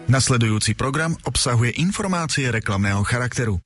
Nasledujúci program obsahuje informácie reklamného charakteru.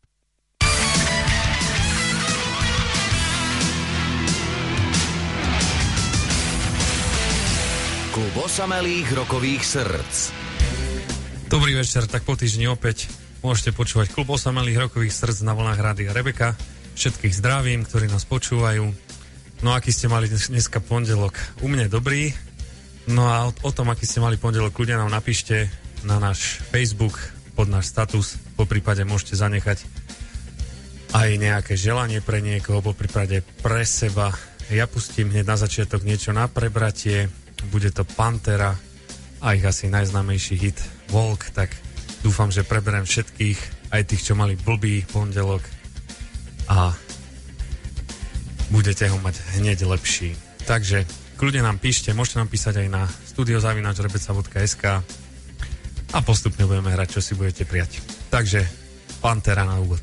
Klub osamelých rokových srdc. Dobrý večer, tak po týždni opäť môžete počúvať Klub osamelých rokových srdc na vlnách Rádia Rebeka. Všetkých zdravím, ktorí nás počúvajú. No aký ste mali dneska pondelok? U mne dobrý. No a o tom, aký ste mali pondelok, ľudia nám napíšte na náš Facebook pod náš status. Po prípade môžete zanechať aj nejaké želanie pre niekoho, po prípade pre seba. Ja pustím hneď na začiatok niečo na prebratie. Bude to Pantera a ich asi najznámejší hit Walk, tak dúfam, že preberiem všetkých, aj tých, čo mali blbý pondelok a budete ho mať hneď lepší. Takže kľudne nám píšte, môžete nám písať aj na studio@rebeca.sk a postupne budeme hrať, čo si budete prijať. Takže Pantera na úvod.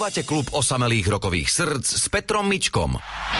Počúvate klub osamelých rokových srdc s Petrom Mičkom.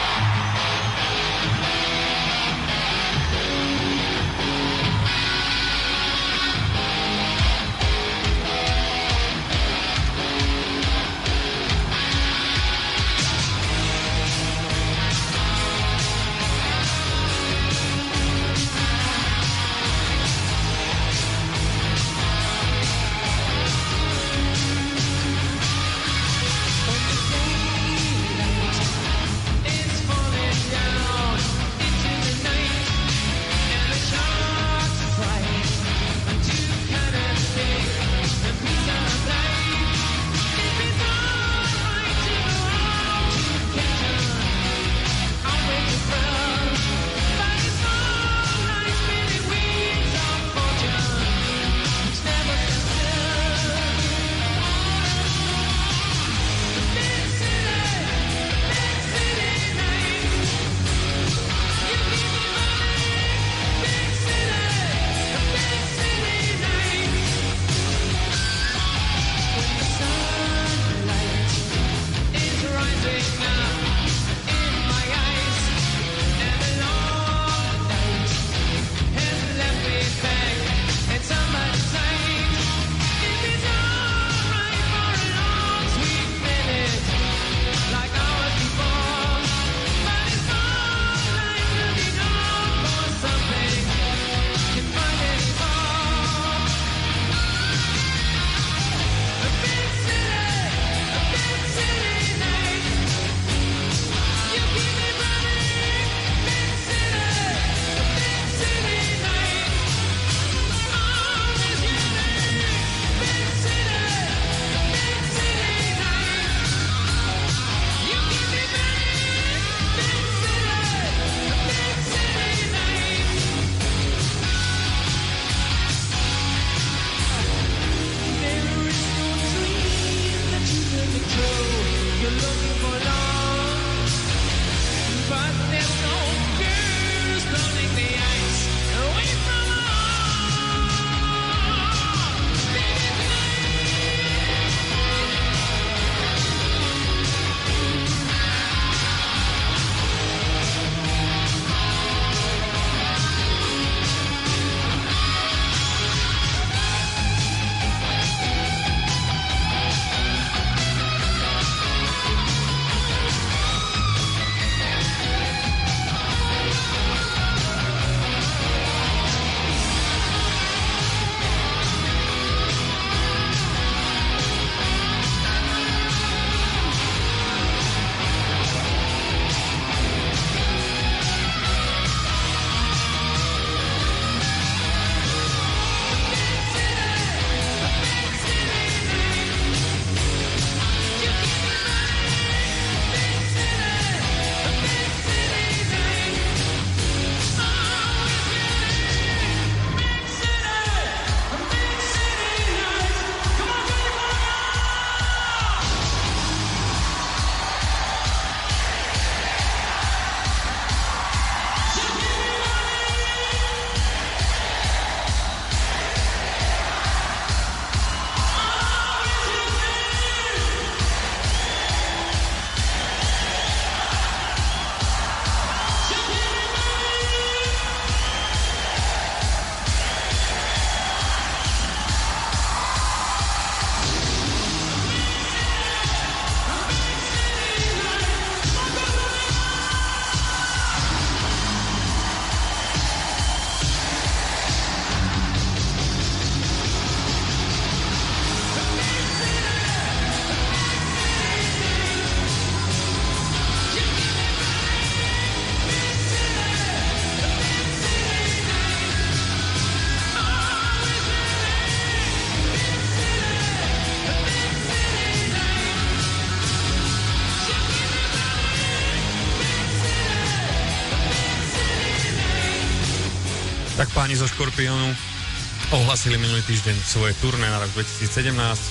Tak páni zo Škorpiónu ohlasili minulý týždeň svoje turné na rok 2017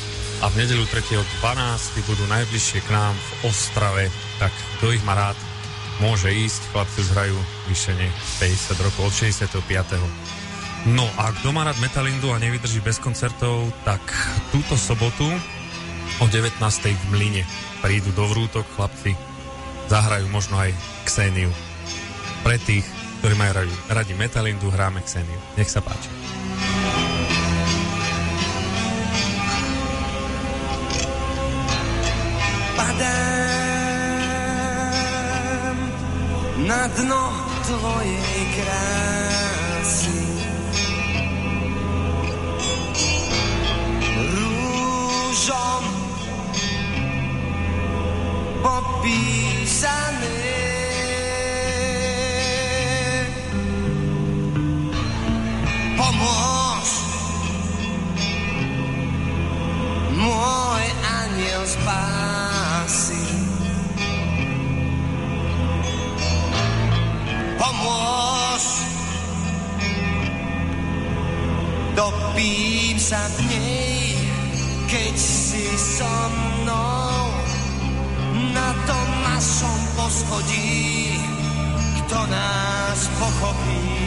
a v nedeľu 3.12. budú najbližšie k nám v Ostrave. Tak kto ich má rád, môže ísť. Chlapci už hrajú vyššie 50 rokov od 65. No a kto má rád Metalindu a nevydrží bez koncertov, tak túto sobotu O 19. v Mlyne prídu do Vrútok chlapci, zahrajú možno aj Xéniu. Pre tých, ktorí majú radi Metalindu, hráme Xéniu. Nech sa páči. Padám na dno tvojej krásy, rúžom popísané. Pomôž, môj anjel spásy. Pomôž, topím sa v nej, keď si so mnou na tom našom poschodí. Kto nás pochopí?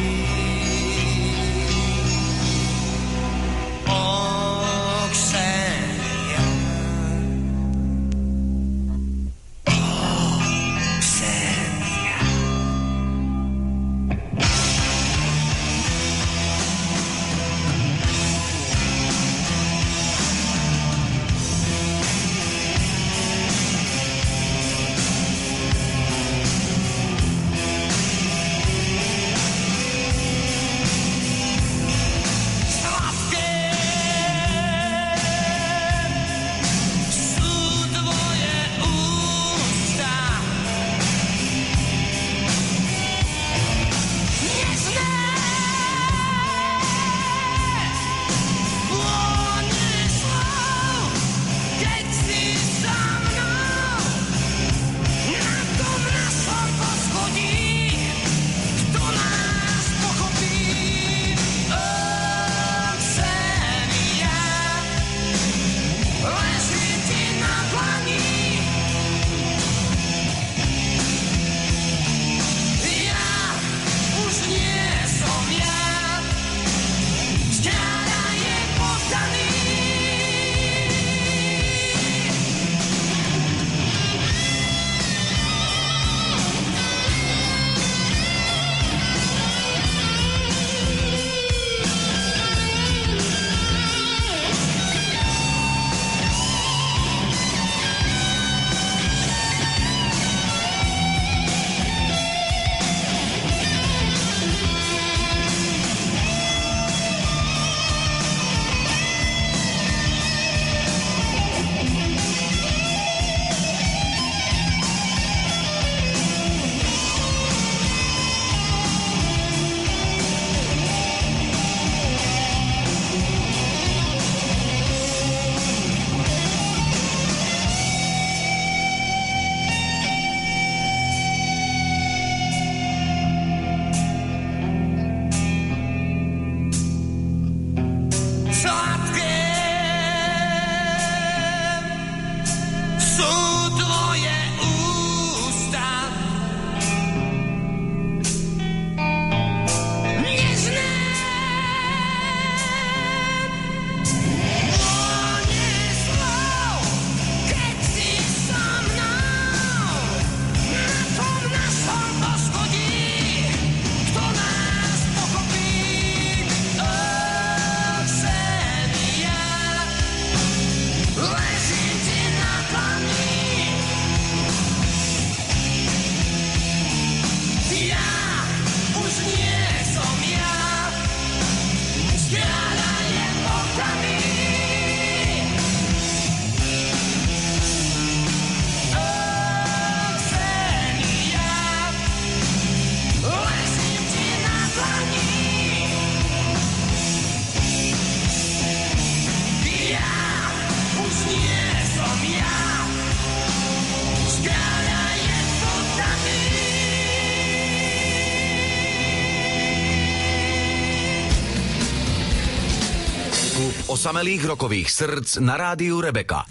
Osamelých rokových srdc na rádiu Rebeka.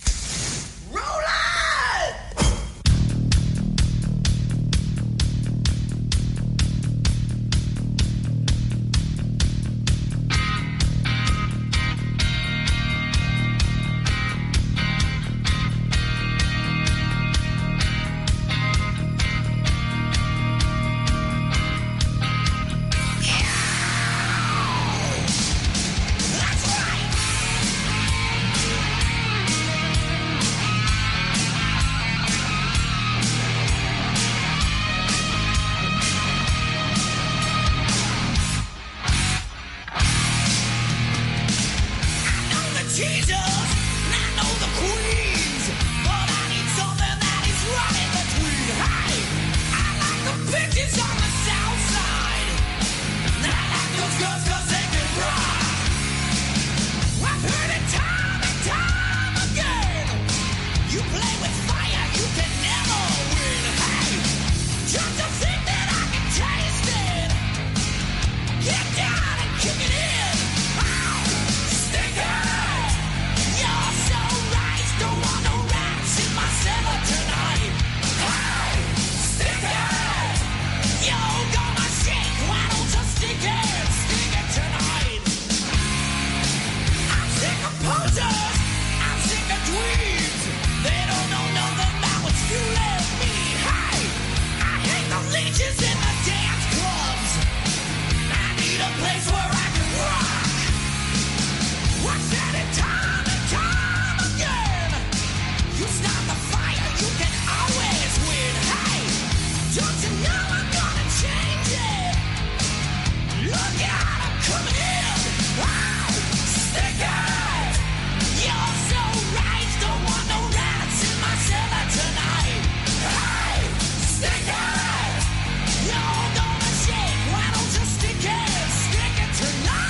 stages and the dance clubs. I need a place where I can rock. Watch that in time and time again. You start the fire, you can always win. Hey, don't you know I'm gonna change it? Look out, I'm coming in. Oh, stick it. You're so right, don't want no rats in my cellar tonight. Hey, stick it. You're gonna shake, why don't you stick it tonight.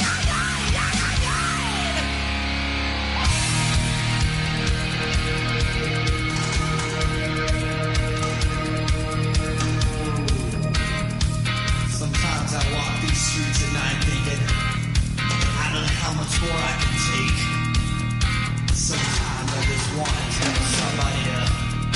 Sometimes I walk these streets at night thinking, I don't know how much more I can take. Sometimes I just want to tell somebody else.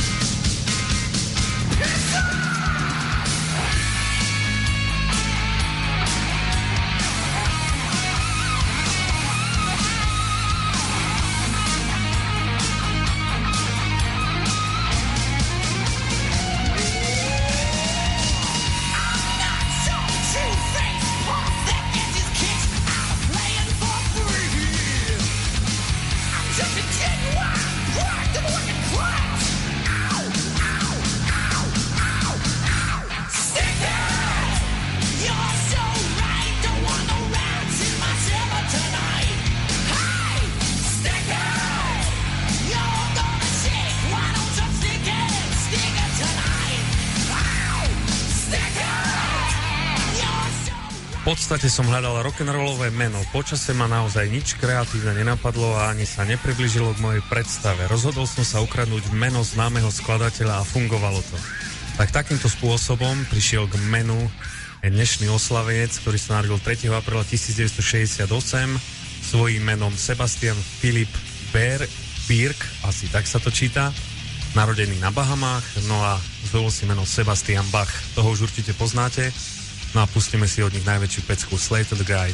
V podstate som hľadal rock'n'rollové meno. Počase ma naozaj nič kreatívne nenapadlo a ani sa nepriblížilo k mojej predstave. Rozhodol som sa ukradnúť meno známeho skladateľa a fungovalo to. Tak takýmto spôsobom prišiel k menu dnešný oslavec, ktorý sa narodil 3. apríla 1968 svojím menom Sebastian Philip Birk, asi tak sa to číta, narodený na Bahamách, no a zvolil si meno Sebastian Bach. Toho už určite poznáte. No a pustíme si od nich najväčšiu pecku Slave to the Guide.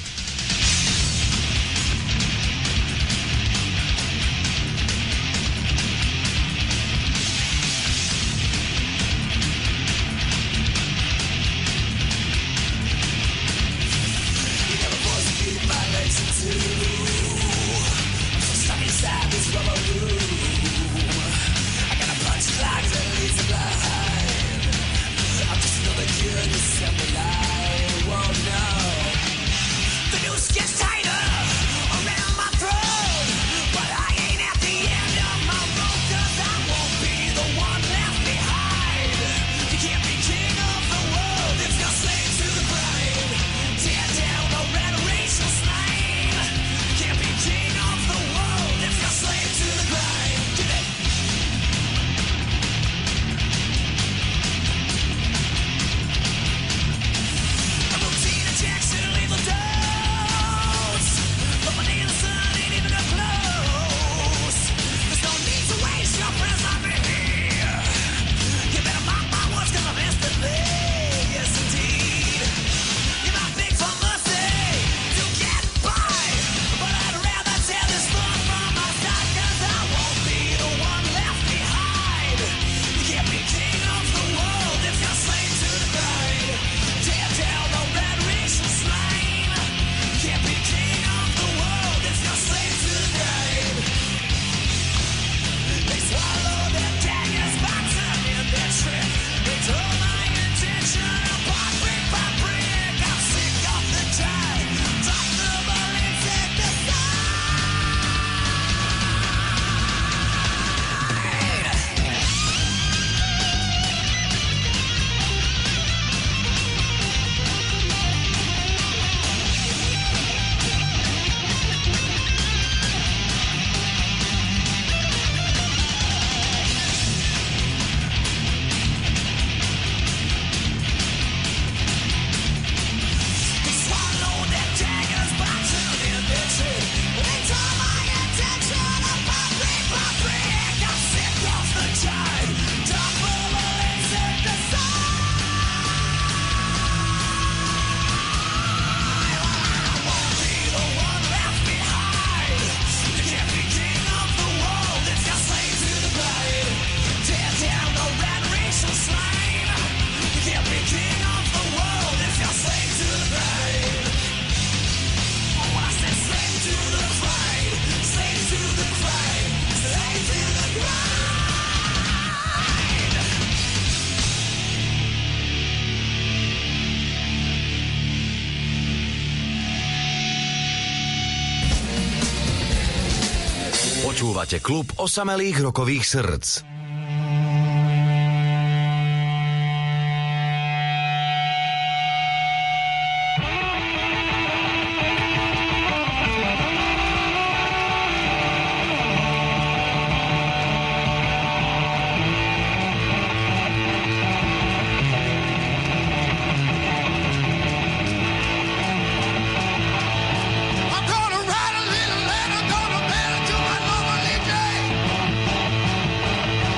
Počúvate klub osamelých rokových srdc. I'm gonna write a little letter, gonna mail it to my lovely Jane.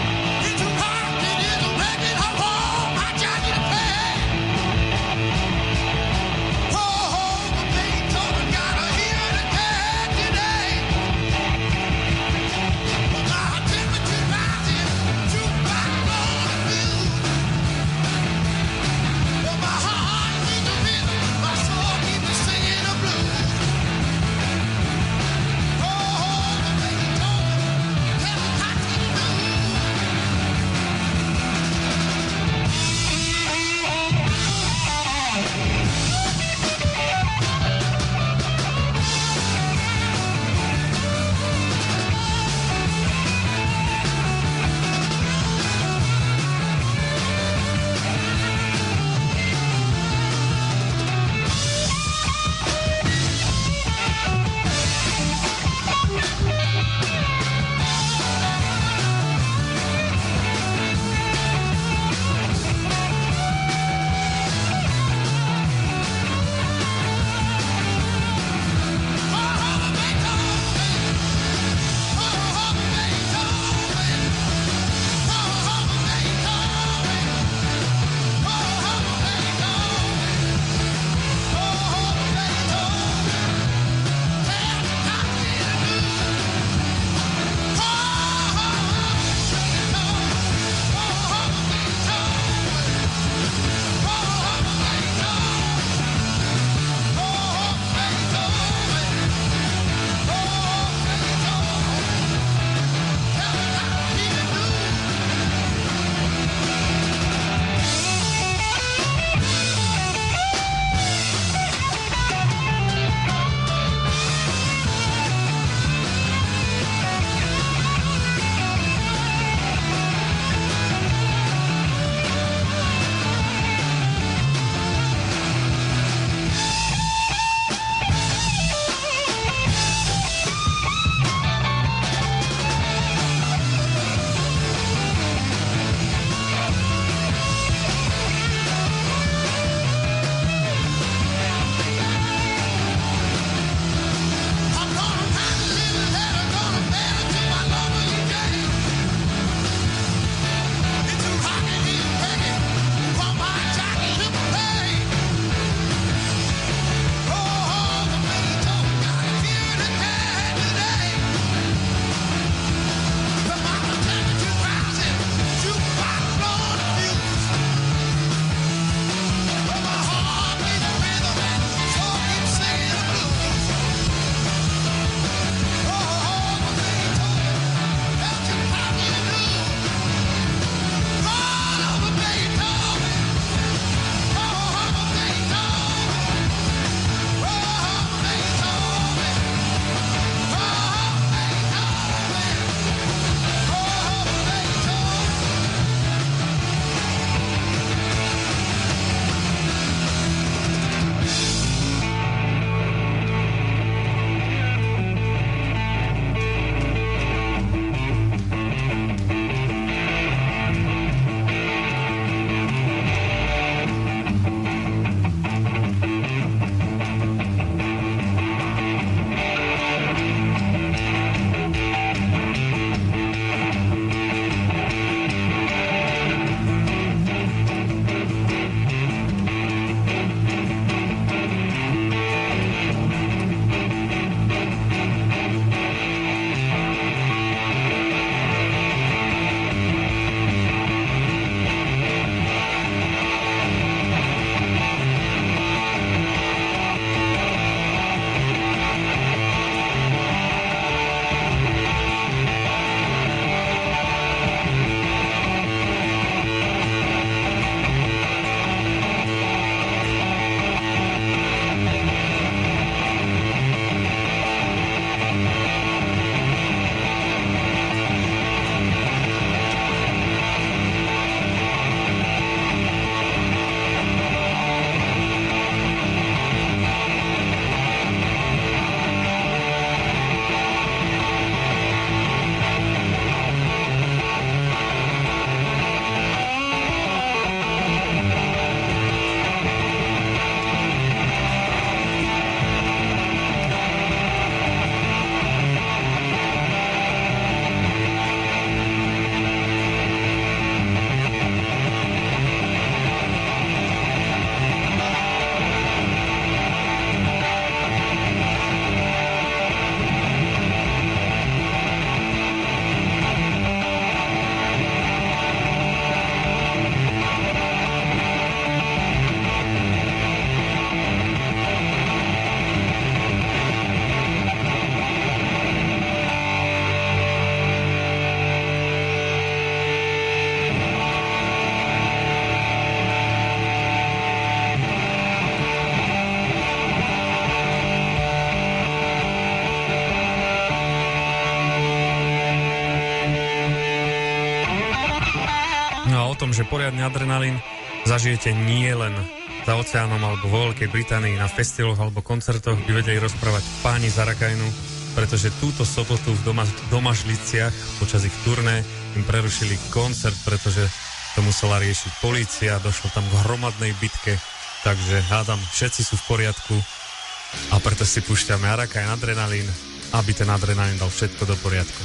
tom, že poriadny adrenalín zažijete nie len za oceánom alebo vo Veľkej Británii na festivaloch alebo koncertoch, by vedeli rozprávať páni z Arakajnu, pretože túto sobotu v Domažliciach počas ich turné im prerušili koncert, pretože to musela riešiť polícia, došlo tam k hromadnej bitke, takže hádam, všetci sú v poriadku a preto si púšťame Arakajn adrenalín, aby ten adrenalín dal všetko do poriadku.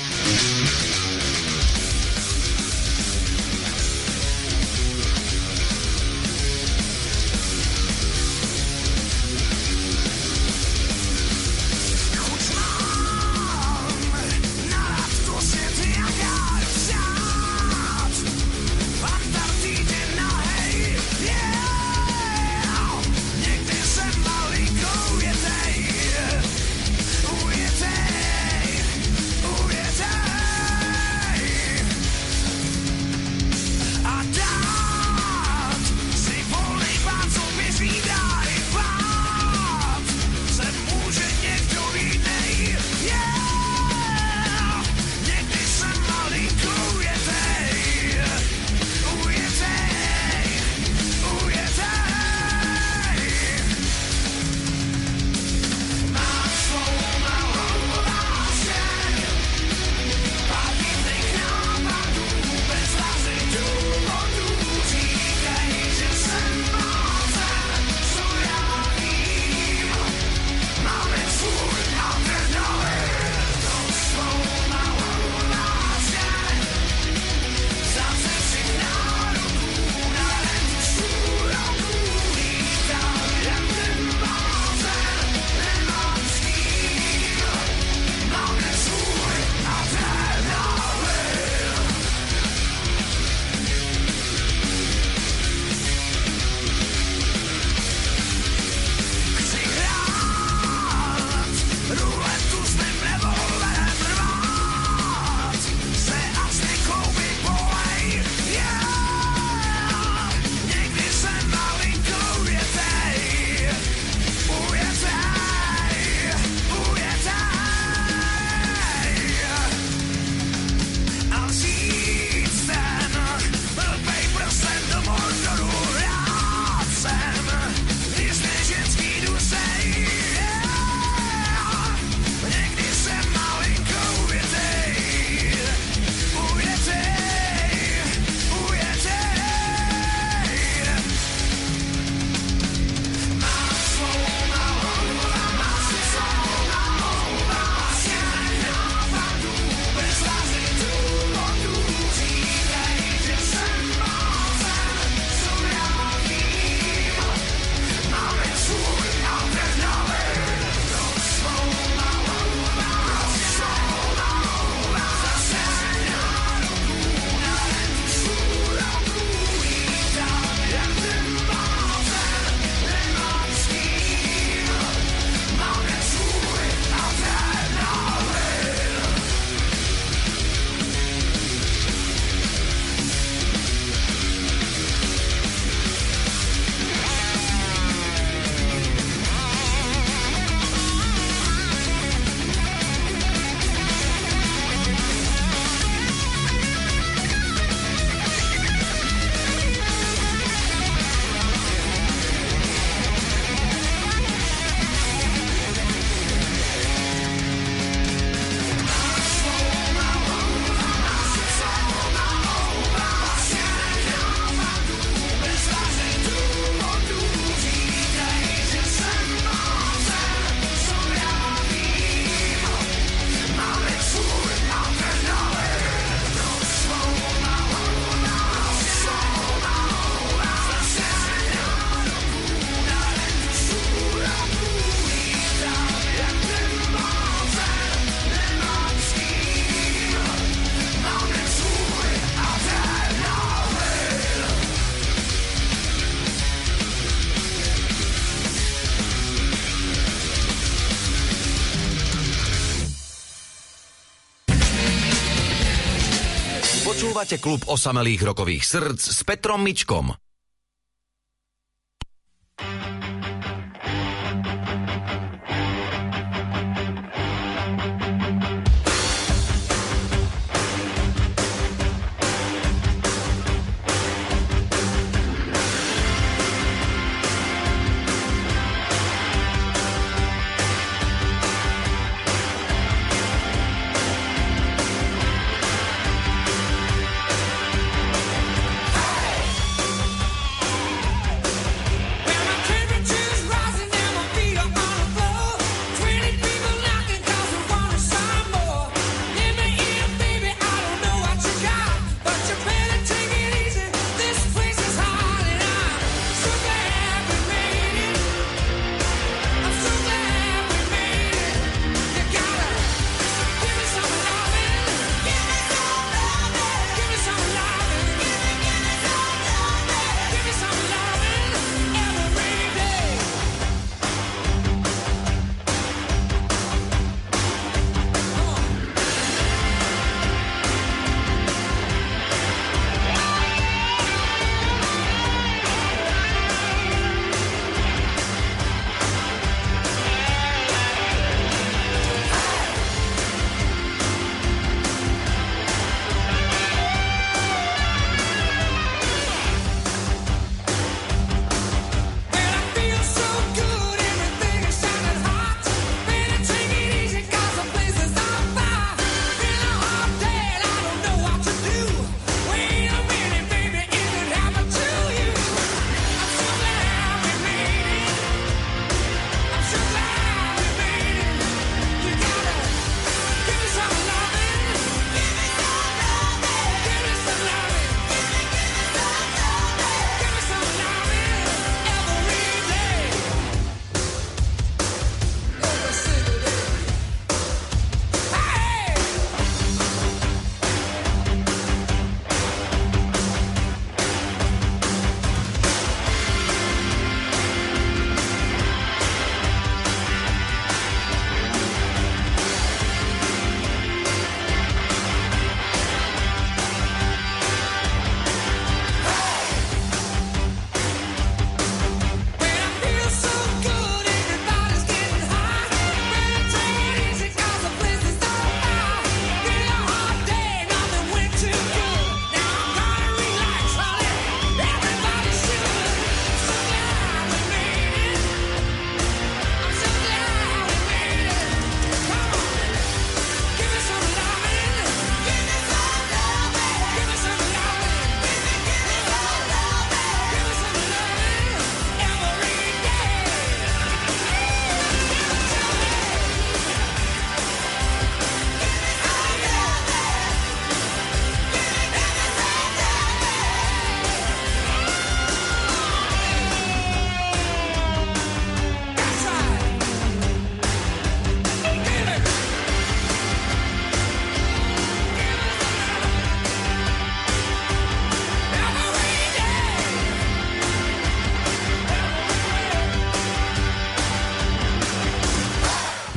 Počúvate klub osamelých rokových srdc s Petrom Mičkom.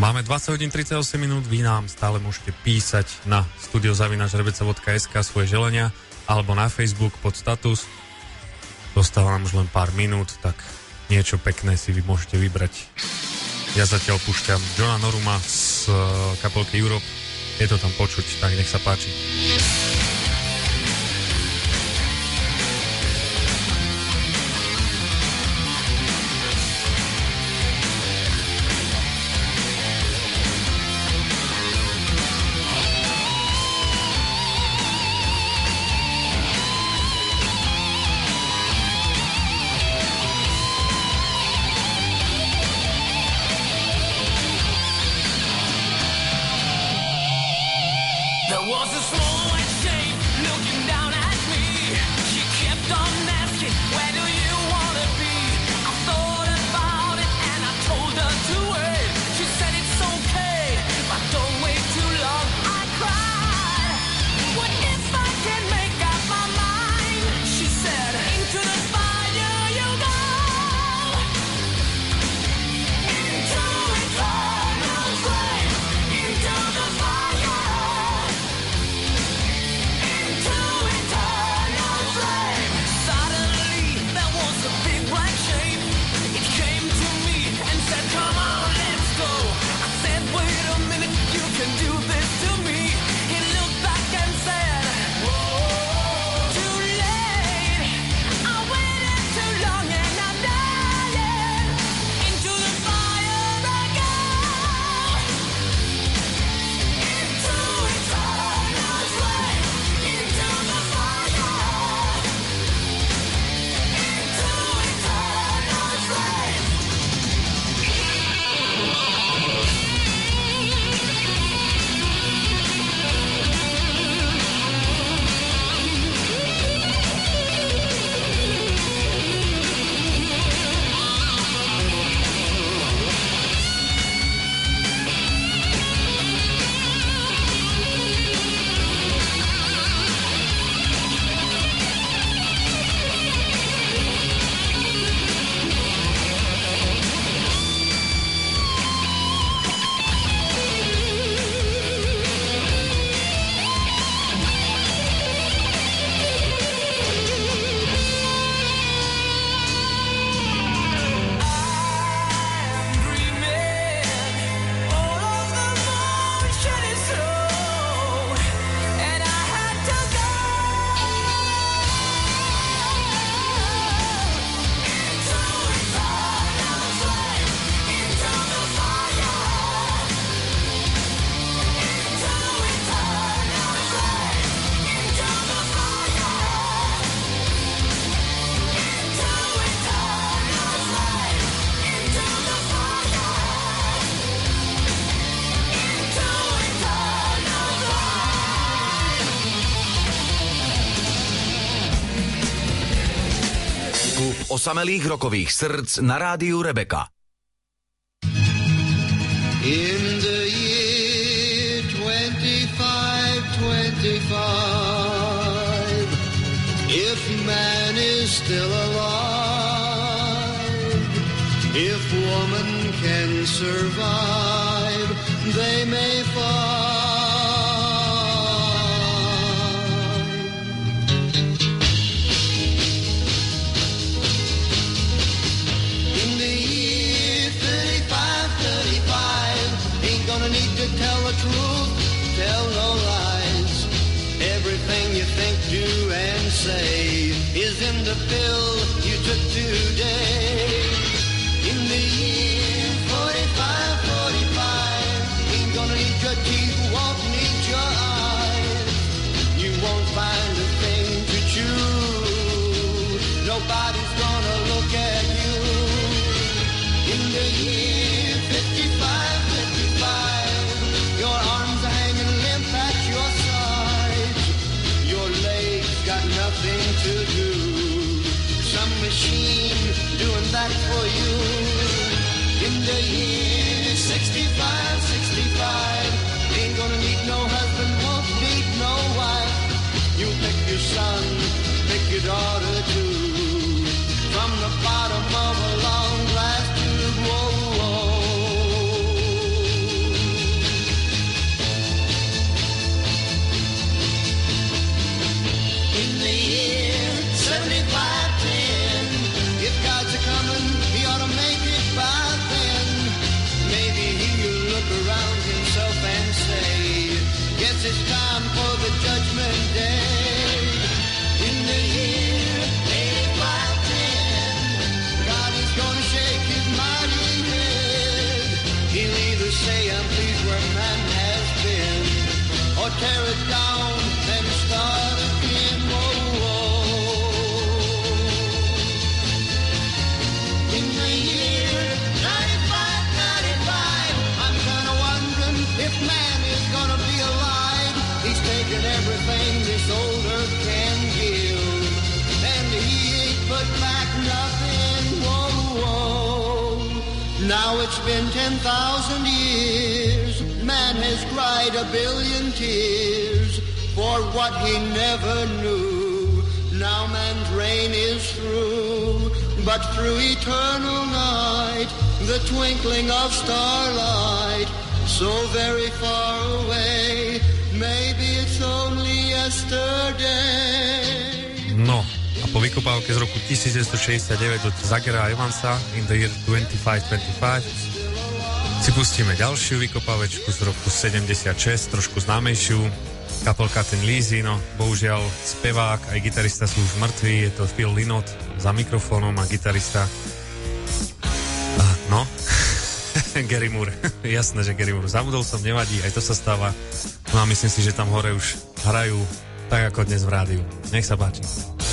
Máme 20 hodín 38 minút, vy nám stále môžete písať na studio@rebeca.sk svoje želania alebo na Facebook pod status. Dostáva nám už len pár minút, tak niečo pekné si vy môžete vybrať. Ja zatiaľ púšťam Johna Noruma z kapelky Europe. Je to tam počuť, tak nech sa páči. There was a small white shape looking down at me. She kept on asking, where do you wanna be? I thought about it and I told her to wait. She said it's okay, but don't wait too long. I cried, what if I can make up my mind? She said, into the fire you go, into eternal flame, into the fire. Osamelých rokových srdc na rádiu Rebeka. In the year 2525, if man is still alive, if woman can survive, they may find. Tell the truth, tell no lies. Everything you think, do, and say is in the pill you took today. In the year 4545, ain't gonna need your teeth, won't need your eyes. You won't find a thing to chew. Nobody's gonna look at you. In the year 5555. Your arms are hanging limp at your sides. Your legs got nothing to do. Some machine doing that for you. In the year 6565, ain't gonna need no husband, won't need no wife. You pick your son, pick your daughter too. From the bottom of a long glass tube, whoa, whoa. tear it down and start again. Whoa, whoa. In the year 95, I'm kind of wondering if man is gonna be alive. He's taken everything this old earth can give, and he ain't put back nothing. Whoa, whoa. Now it's been 10,000 years. Man has cried a billion tears for what he never knew. Now man's reign is through, but through eternal night, the twinkling of starlight, so very far away, maybe it's only yesterday. No, a po vykopávke z roku 1969 od Zagera Evansa In the Year 2525 si pustíme ďalšiu vykopávečku z roku 76, trošku známejšiu. Kapelka Thin Lizzy, no bohužiaľ spevák aj gitarista sú už mŕtvi, je to Phil Lynott za mikrofónom a gitarista no Gary Moore, jasné, že Gary Moore, zabudol som, nevadí, aj to sa stáva, no a myslím si, že tam hore už hrajú tak ako dnes v rádiu. Nech sa páči.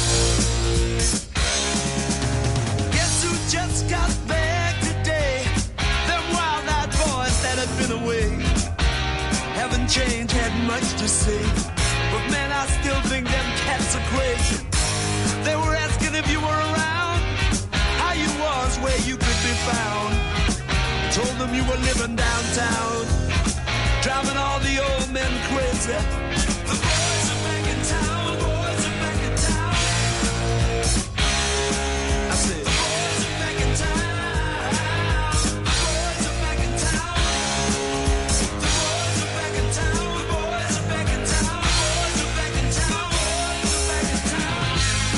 Guess who just got back today? Them wild-eyed boys that had been away haven't changed, had much to say, but man, I still think them cats are crazy. They were asking if you were around, how you was, where you could be found. Told them you were living downtown, driving all the old men crazy. The boys are back in town, boys are back in town. I said, the boys are back in town, the boys are back in town. The boys are back in town, the boys are back in town, the boys are back in town, boys are back in town.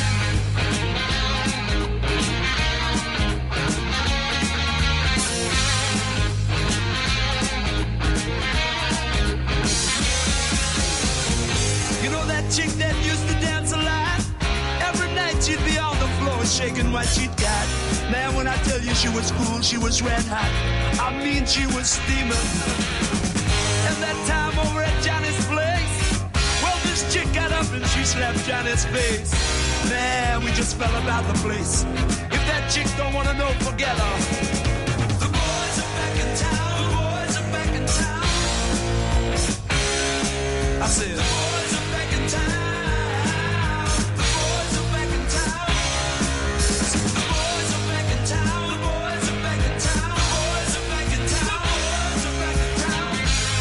You know that chick that used to dance a lot? Every night she'd be on the floor shaking what she'd got. Man, when I tell you she was cool, she was red hot. I mean, she was steaming. And that time over at Johnny's place, well, this chick got up and she slapped Johnny's face. Man, we just fell about the place. If that chick don't wanna know, forget her. The boys are back in town, the boys are back in town. I said, the boys are back in town. The boys are back in town. The boys are back in town. The boys are back in town. The boys are back in town. The boys are back in town.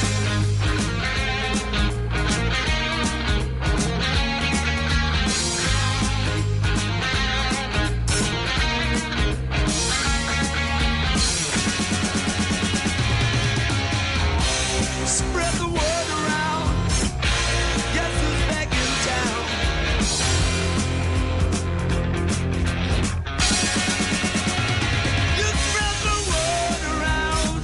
Spread the word around. Guess who's back in town? You spread the word around.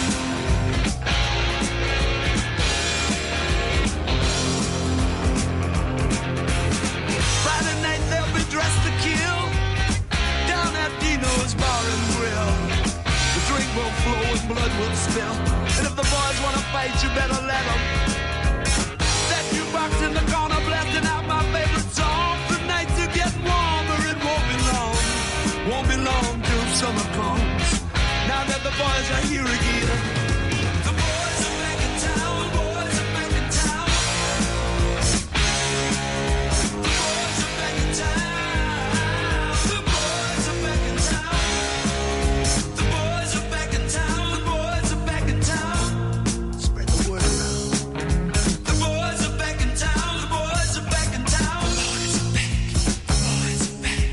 Friday night they'll be dressed to kill down at Dino's Bar and Grill. The drink will flow and blood will spill. And if the boys wanna fight, you better let them. That jukebox in the corner blasting out my favorite song. The nights are getting warmer, it won't be long. Won't be long till summer comes. Now that the boys are here again. The boys are back in town, the boys are back in town. The boys are back in town. The boys are back in town. The boys are back in town. The boys are back in town. Spread the word around. The boys are back in town. The boys are back in town. The boys are back. The boys are back.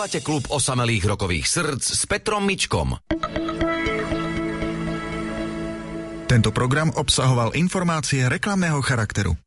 Počúvate klub osamelých rokových srdc s Petrom Mičkom. Tento program obsahoval informácie reklamného charakteru.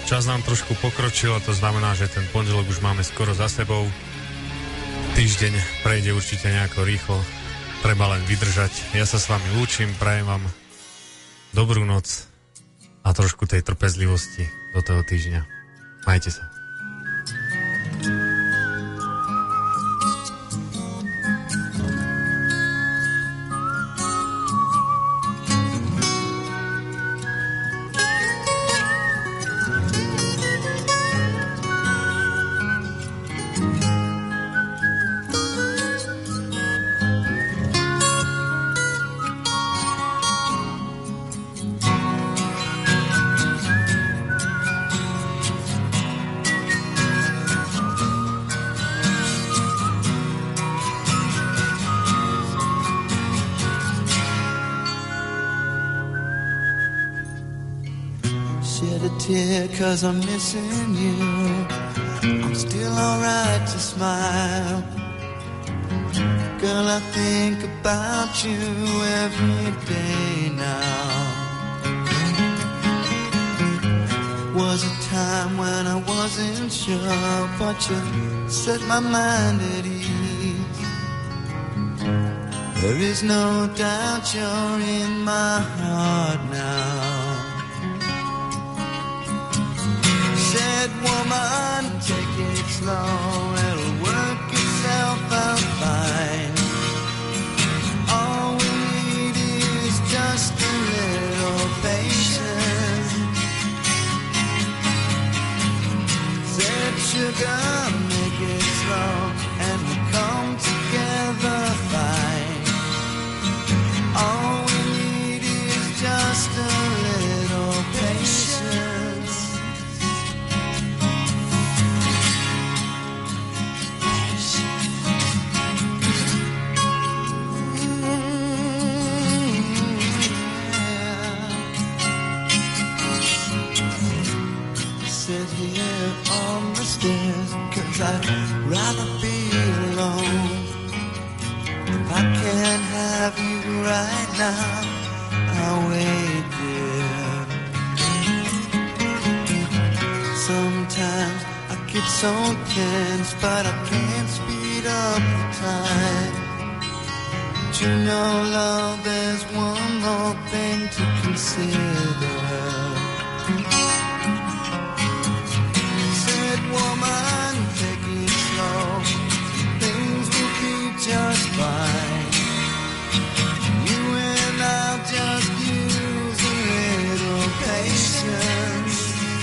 Čas nám trošku pokročil a to znamená, že ten pondelok už máme skoro za sebou. Týždeň prejde určite nejako rýchlo. Treba len vydržať. Ja sa s vami lúčim, prajem vám dobrú noc a trošku tej trpezlivosti do toho týždňa. Majte sa. Cause I'm missing you. I'm still alright to smile. Girl, I think about you every day now. Was a time when I wasn't sure, but you set my mind at ease. There is no doubt you're in my heart now. Said woman, take it slow, it'll work itself out fine. All we need is just a little patience. Said sugar, make it slow, and we'll come together fine. All we need is just a little patience. I'd rather be alone. If I can't have you right now, I'll wait there. Sometimes I get so tense, but I can't speed up the time. But you know, love, there's one more thing to consider. Said woman, take it slow, things will be just fine. You and I'll just use a little patience.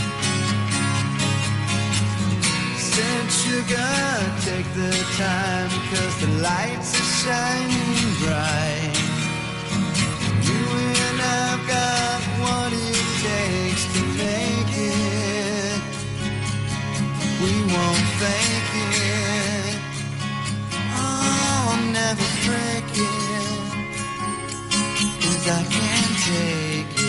Said sugar, take the time, 'cause the lights are shining bright. You and I've got what it takes to make it. We won't fake it. Oh, I'll never break it, 'cause I can't take it.